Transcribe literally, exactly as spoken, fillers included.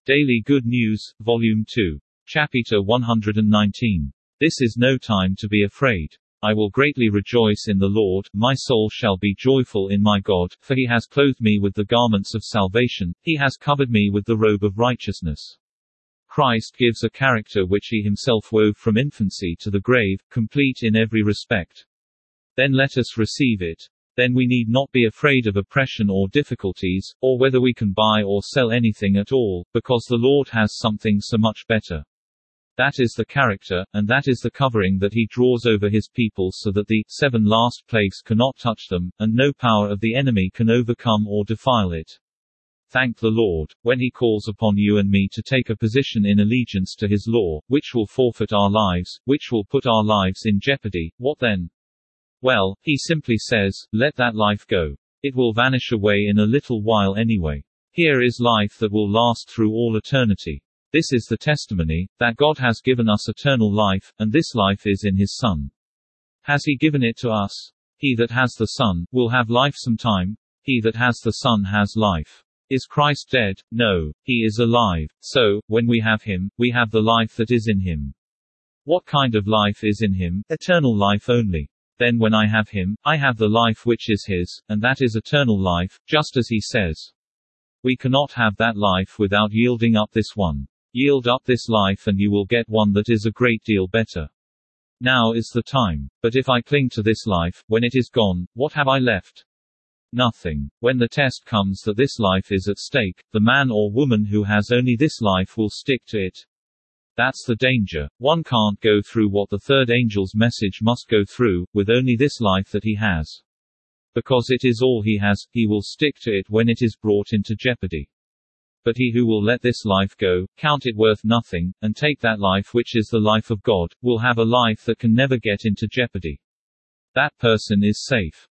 Daily Good News, Volume two. Chapter one hundred nineteen. This is no time to be afraid. I will greatly rejoice in the Lord, my soul shall be joyful in my God, for he has clothed me with the garments of salvation, he has covered me with the robe of righteousness. Christ gives a character which he himself wove from infancy to the grave, complete in every respect. Then let us receive it. Then we need not be afraid of oppression or difficulties, or whether we can buy or sell anything at all, because the Lord has something so much better. That is the character, and that is the covering that he draws over his people so that the seven last plagues cannot touch them, and no power of the enemy can overcome or defile it. Thank the Lord, when he calls upon you and me to take a position in allegiance to his law, which will forfeit our lives, which will put our lives in jeopardy, what then? Well, he simply says, let that life go. It will vanish away in a little while anyway. Here is life that will last through all eternity. This is the testimony, that God has given us eternal life, and this life is in his Son. Has he given it to us? He that has the Son, will have life sometime. He that has the Son has life. Is Christ dead? No, he is alive. So, when we have him, we have the life that is in him. What kind of life is in him? Eternal life only. Then when I have him, I have the life which is his, and that is eternal life, just as he says. We cannot have that life without yielding up this one. Yield up this life and you will get one that is a great deal better. Now is the time. But if I cling to this life, when it is gone, what have I left? Nothing. When the test comes that this life is at stake, the man or woman who has only this life will stick to it. That's the danger. One can't go through what the third angel's message must go through, with only this life that he has. Because it is all he has, he will stick to it when it is brought into jeopardy. But he who will let this life go, count it worth nothing, and take that life which is the life of God, will have a life that can never get into jeopardy. That person is safe.